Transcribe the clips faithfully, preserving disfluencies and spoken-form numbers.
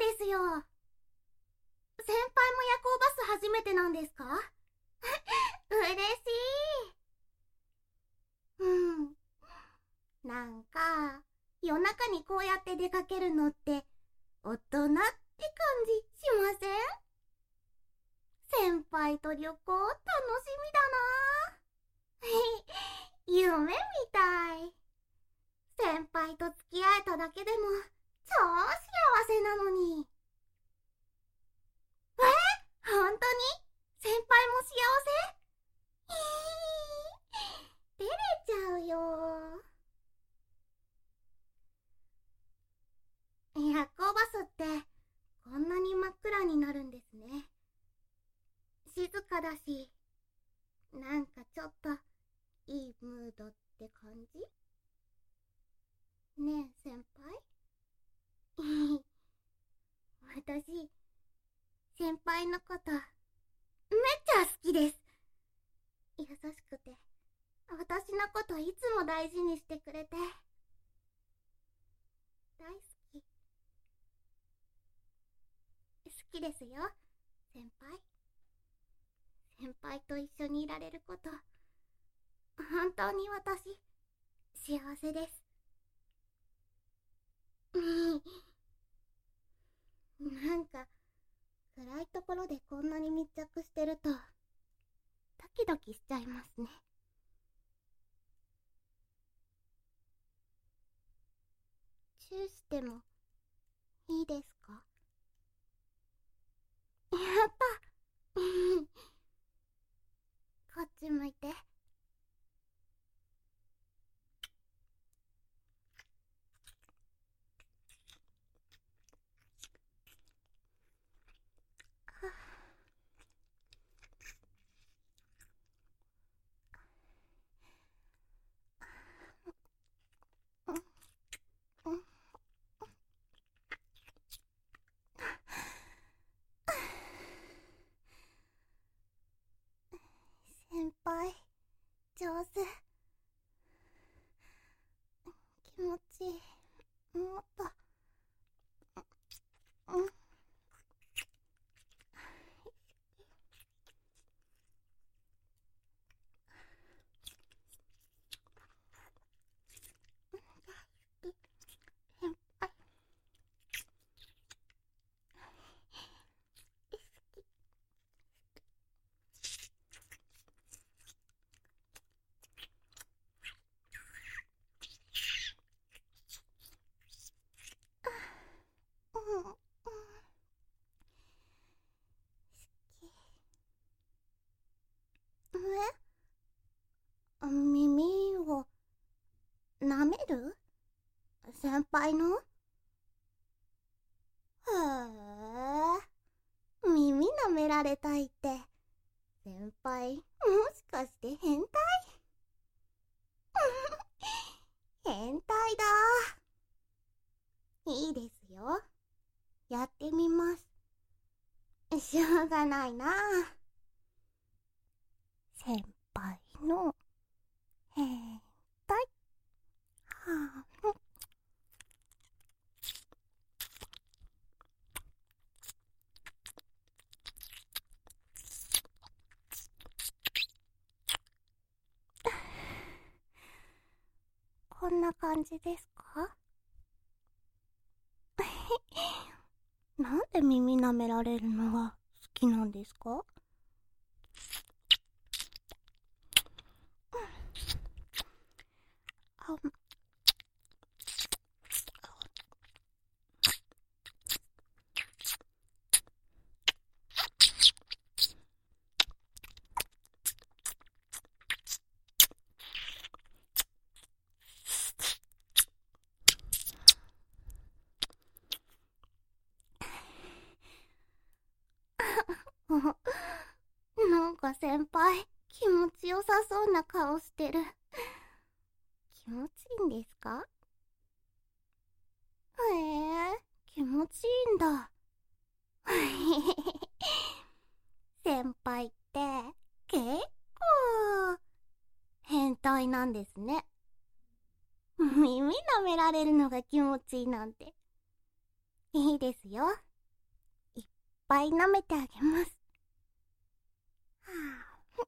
ですよ。先輩も夜行バス初めてなんですか？嬉しい。うん。なんか、夜中にこうやって出かけるのって、大人って感じしません？先輩と旅行楽しみだな。夢みたい。先輩と付き合えただけでも超幸せなのに。え？本当に？先輩も幸せ？照れちゃうよ。夜行バスってこんなに真っ暗になるんですね。静かだし、なんかちょっといいムードって感じ？ねえ先輩。私、先輩のことめっちゃ好きです。優しくて、私のこといつも大事にしてくれて、大好き。好きですよ、先輩。先輩と一緒にいられること、本当に私、幸せです。なんか、暗いところでこんなに密着してると、ドキドキしちゃいますね。チューしてもいいですか？やった。こっち向いて。先輩、上手。気持ちいい。もっと。うん。先輩。うん。え？耳を舐める？先輩の？へえ、耳舐められたいって、先輩もしかして変態？変態だ。いいですよ、やってみます。しょうがないな。先輩の変態。はあ、こんな感じですか？なんで耳舐められるのが好きなんですか？あ、なんか先輩、気持ちよさそうな顔してる。気持ちいいんですか？へえ、気持ちいいんだ。先輩って結構変態なんですね。耳舐められるのが気持ちいいなんて。いいですよ、 ぱい舐めてあげます。はあ、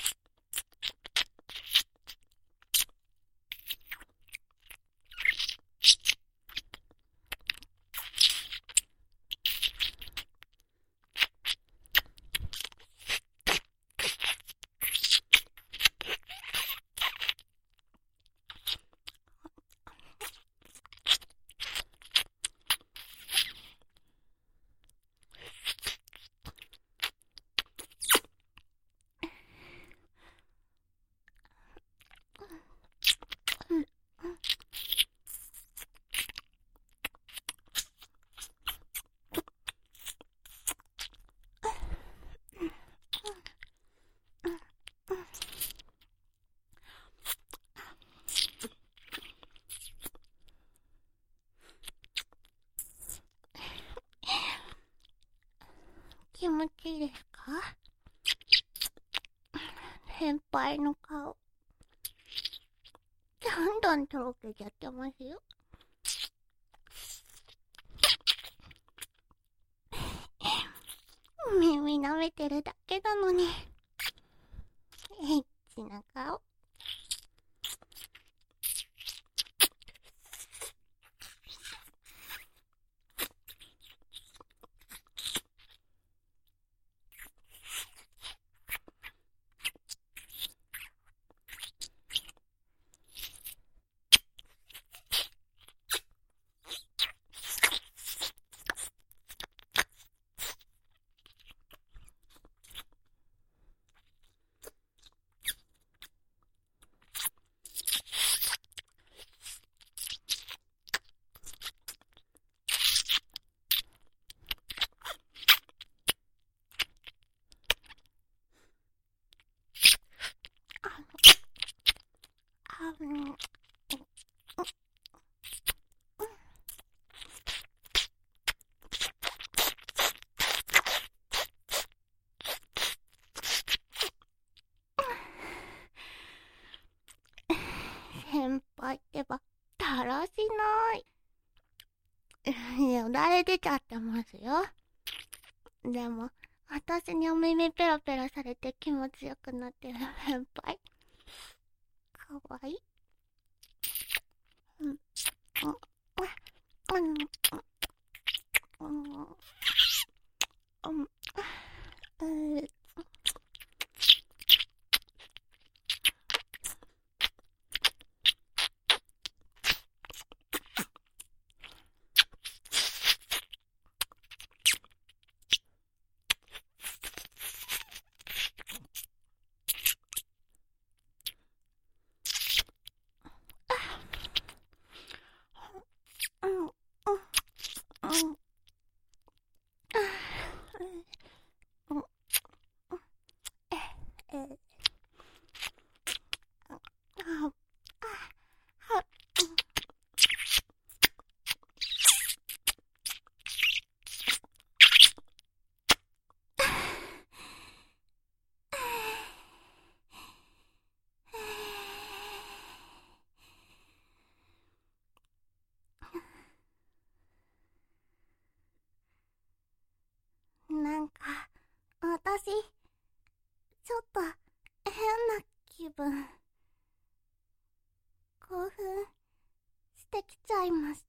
気持ちいいですか？先輩の顔、どんどんとろけちゃってますよ。耳舐めてるだけなのに、エッチな顔。あの、先輩ってば、だらしない。よだれ出ちゃってますよ。でも、私にお耳ペラペラされて気持ちよくなってる先輩。かわいい。うん、うん、うん、うん、うん、うん。なんか、私、ちょっと変な気分。興奮してきちゃいました。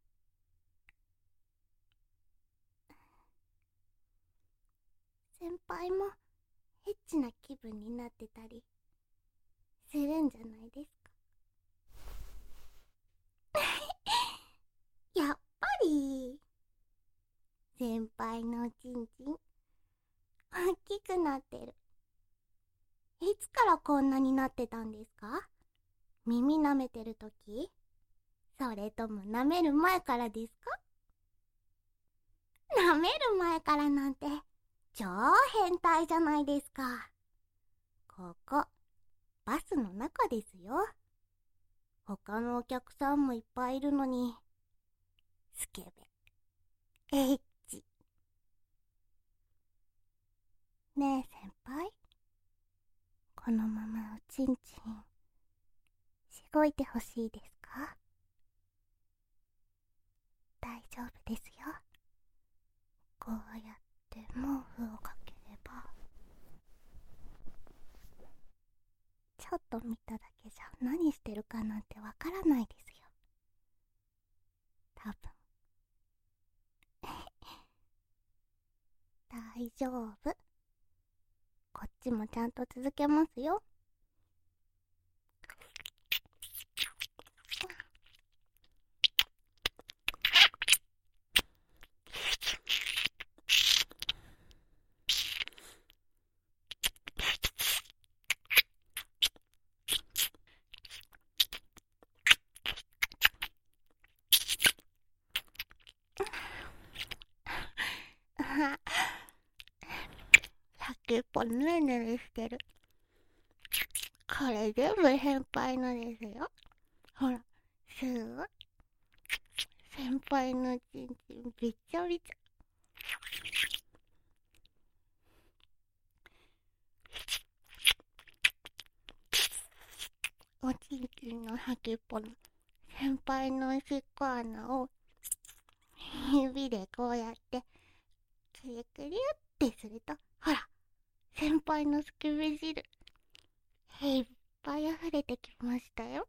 先輩もエッチな気分になってたりするんじゃないですか？やっぱり、先輩のチンチン、大きくなってる。いつからこんなになってたんですか？耳舐めてるとき？それとも舐める前からですか？舐める前からなんて、超変態じゃないですか。ここ、バスの中ですよ。他のお客さんもいっぱいいるのに、スケベ、エッチ。ねえ先輩、このままおちんちん、しごいてほしいですか？大丈夫ですよ。こうやって毛布をかければ、ちょっと見ただけじゃ何してるかなんてわからないですよ。多分。大丈夫。こっちもちゃんと続けますよ。先っぽぬるぬるしてる。これ全部先輩のですよ。ほら、すごい。先輩のちんちんびっちゃびちゃ。おちんちんの先っぽの先輩のおしっこ穴を指でこうやってくりくりってすると、ほら、先輩のスケベ汁いっぱい溢れてきましたよ。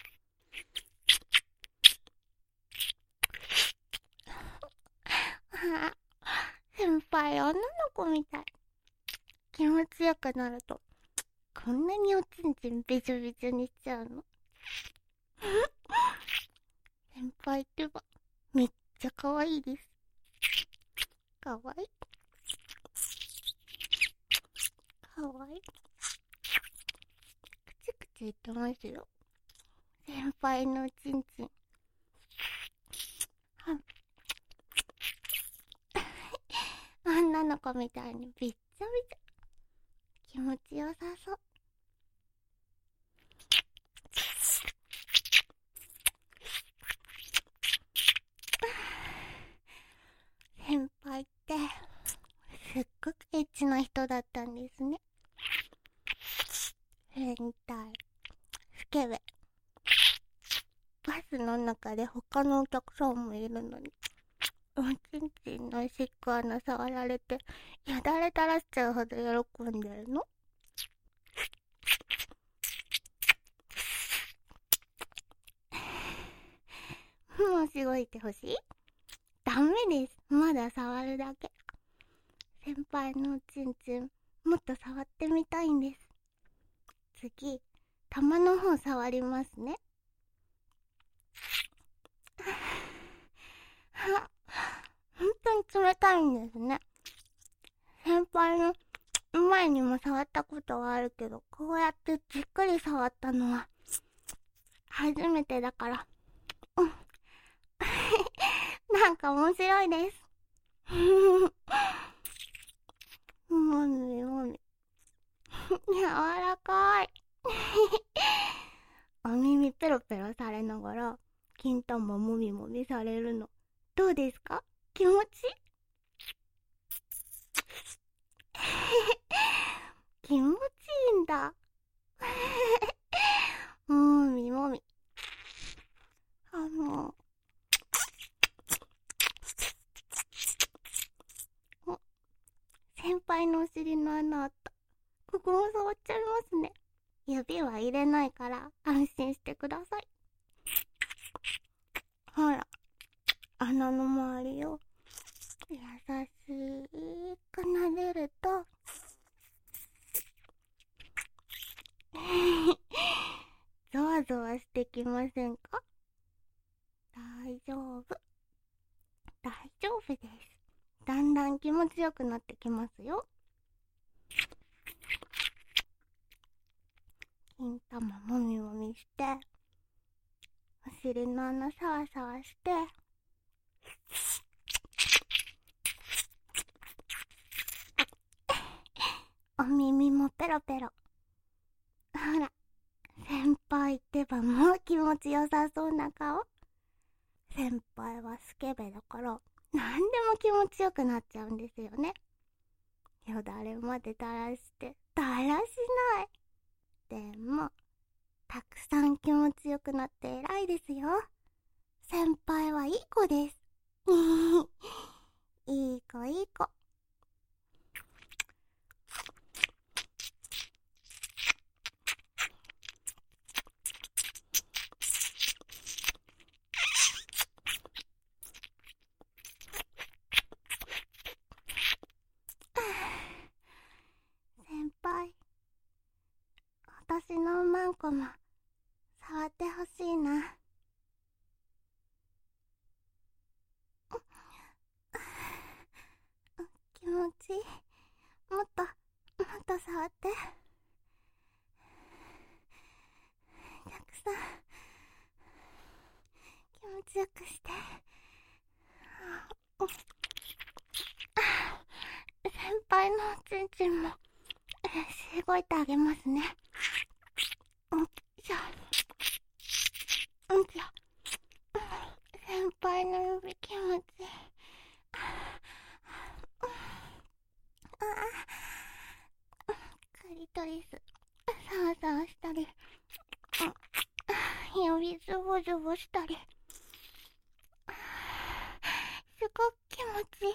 先輩女の子みたい。気持ちよくなるとこんなにおちんちんびちょびちょにしちゃうの。先輩ってばめっちゃ可愛いです。可愛い可愛い。くちくち言ってますよ。先輩のおちんちん。女の子みたいにびっちゃびちゃ。気持ちよさそう。先輩ってすっごくエッチな人だったんですね。変態、スケベ。バスの中で他のお客さんもいるのに、おちんちんのおしっこ穴触られてよだれ垂らしちゃうほど喜んでるの。もうしごいてほしい？ダメです。まだ触るだけ。先輩のおちんちんもっと触ってみたいんです。次、玉の方触りますね。本当に冷たいんですね。先輩の前にも触ったことはあるけど、こうやってじっくり触ったのは初めてだから、うん、なんか面白いです。もみもみ柔らかい。お耳ペロペロされながら金玉もみもみされるのどうですか？気持ちいい？気持ちいいんだ。もみもみ。あのお、先輩のお尻の穴あった。ここも触っちゃいますね。指は入れないから安心してください。ほら、穴の周りを優しく撫でるとゾワゾワしてきませんか？大丈夫。大丈夫です。だんだん気持ちよくなってきますよ。金玉もみもみして、お尻の穴さわさわして、お耳もペロペロ。ほら、先輩ってばもう気持ちよさそうな顔。先輩はスケベだから何でも気持ちよくなっちゃうんですよね。よだれまで垂らしてだらしない。でもたくさん気持ちよくなって偉いですよ。先輩はいい子です。いい子いい子。 私のマンコも触ってほしいな。気持ちいい。もっともっと触って。たくさん気持ちよくして。先輩のおちんちんもしごいてあげますね。うんじゃうんじゃ先輩の指気持ちいい。クリトリスサワサワしたり、指ズボズボしたり、すごく気持ちいい。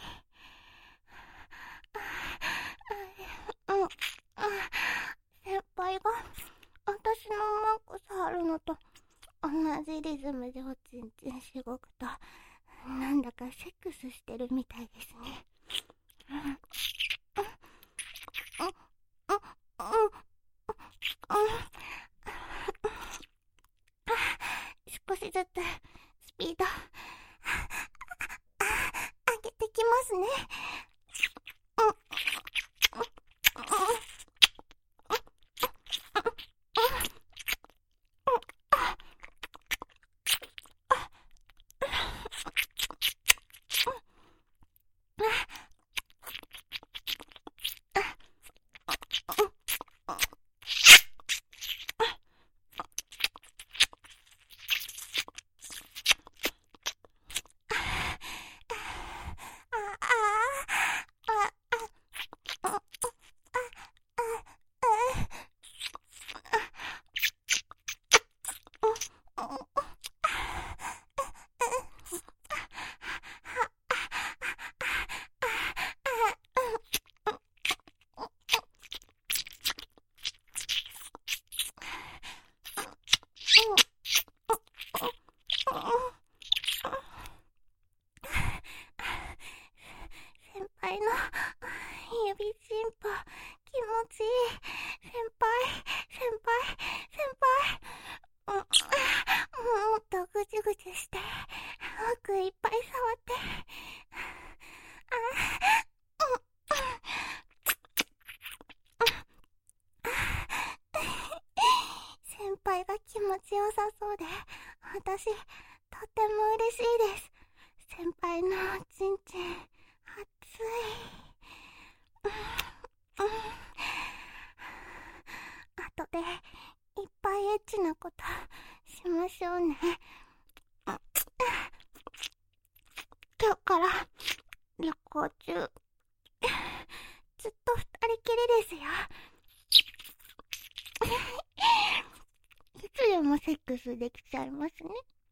うん、先輩が私のマンコ触るのと同じリズムでおちんちんしごくと、なんだかセックスしてるみたいですね。少しずつスピード上げてきますね。先輩の指チンポ気持ちいい。先輩先輩先輩、うん、もっとぐちゅぐちゅして奥いっぱい触って。先輩が気持ちよさそうで、私とっても嬉しいです。先輩のおちんちん熱い。うんうん、後でいっぱいエッチなことしましょうね。今日から旅行中ずっと二人きりですよ。いつでもセックスできちゃいますね。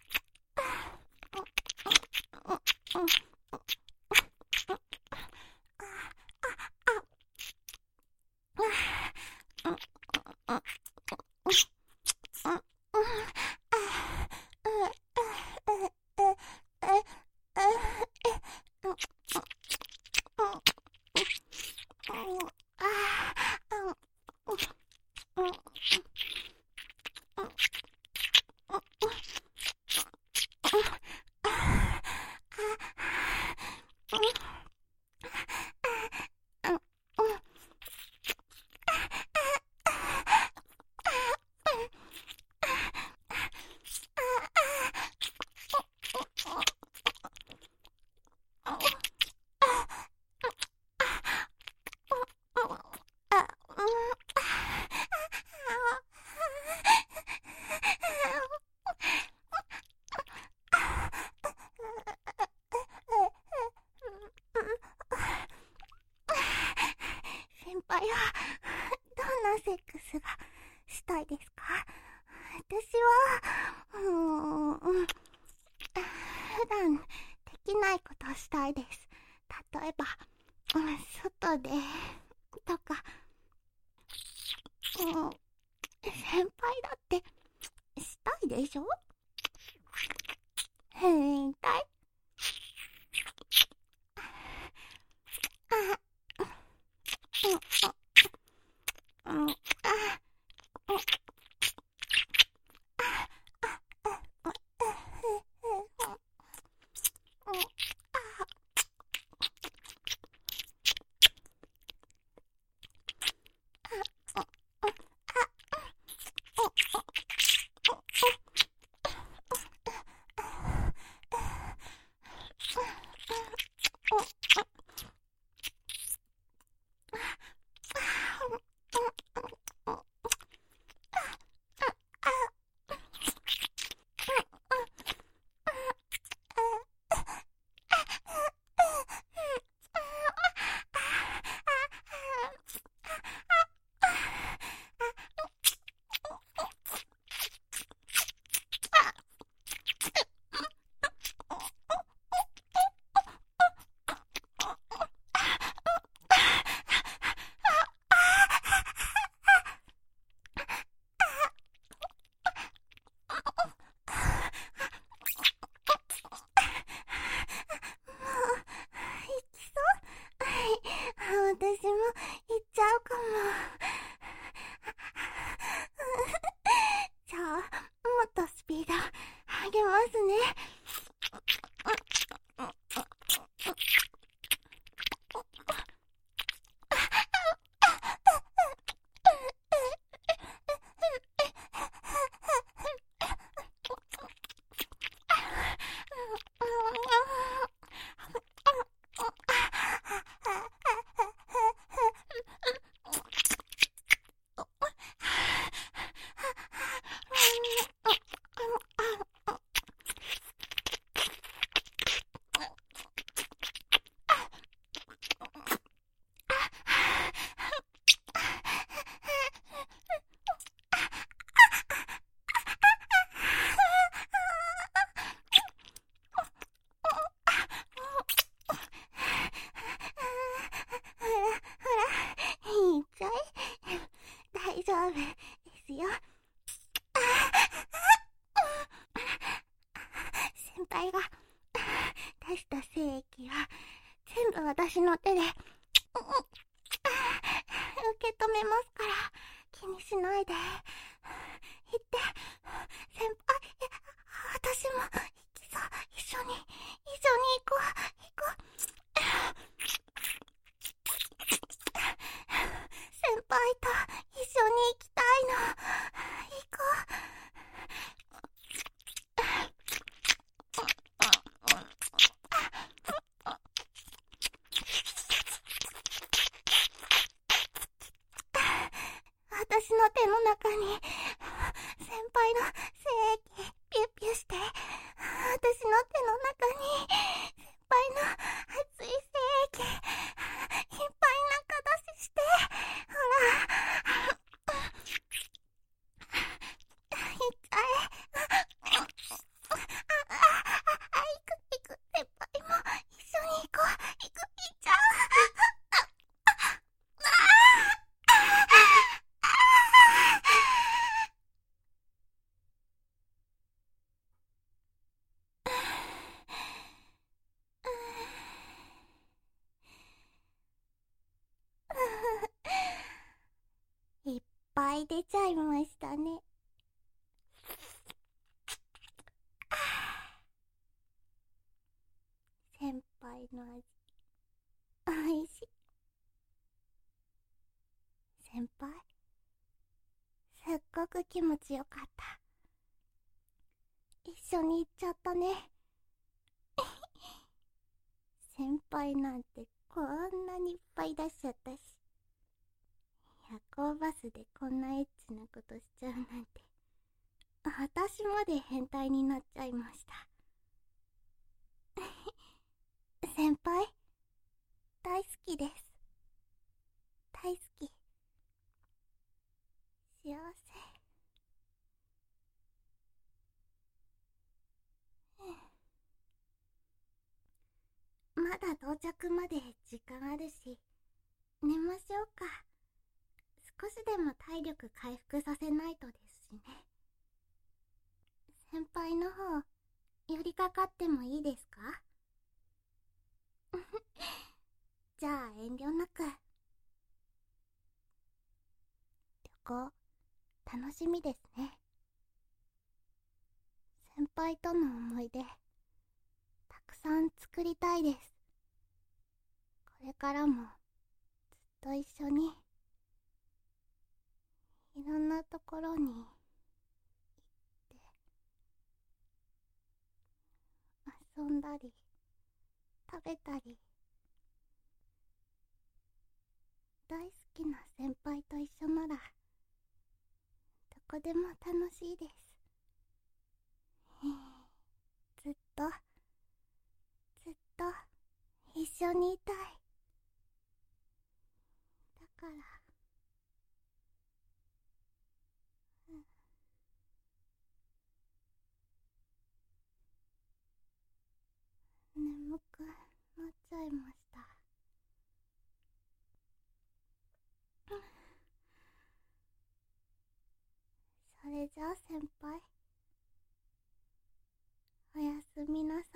先輩はどんなセックスがしたいですか？私はうーん普段できないことをしたいです。例えば外でとか、うん、先輩だってしたいでしょ？変態。あ、うん、うん、あ、 夫ですよ。先輩が出した精液は全部私の手で受け止めますから気にしないで。行って、先輩、私も行きそう。一緒に、一緒に行こう、行こう。先輩と一緒に行きたいの。行こう。私の手の中に先輩の精液ピュッピュして、私の手の中に先輩の熱い精液いっぱい中出しして、ほらいっちゃえ。あああ、行く行く。先輩も一緒に行こう。行く、行っちゃう。いっぱい出ちゃいましたね。先輩の味、おいしい。先輩、すっごく気持ちよかった。一緒に行っちゃったね。先輩なんてこんなにいっぱい出しちゃったし、夜行バスでこんなエッチなことしちゃうなんて、私まで変態になっちゃいました。先輩、大好きです。大好き。幸せ。まだ到着まで時間あるし、寝ましょうか。少しでも体力回復させないとですしね。先輩の方、寄りかかってもいいですか？じゃあ遠慮なく。旅行、楽しみですね。先輩との思い出、たくさん作りたいです。これからもずっと一緒に、いろんなところに行って遊んだり食べたり、大好きな先輩と一緒ならどこでも楽しいです。ずっとずっと一緒にいたい。だから眠くなっちゃいました。それじゃあ先輩、おやすみなさ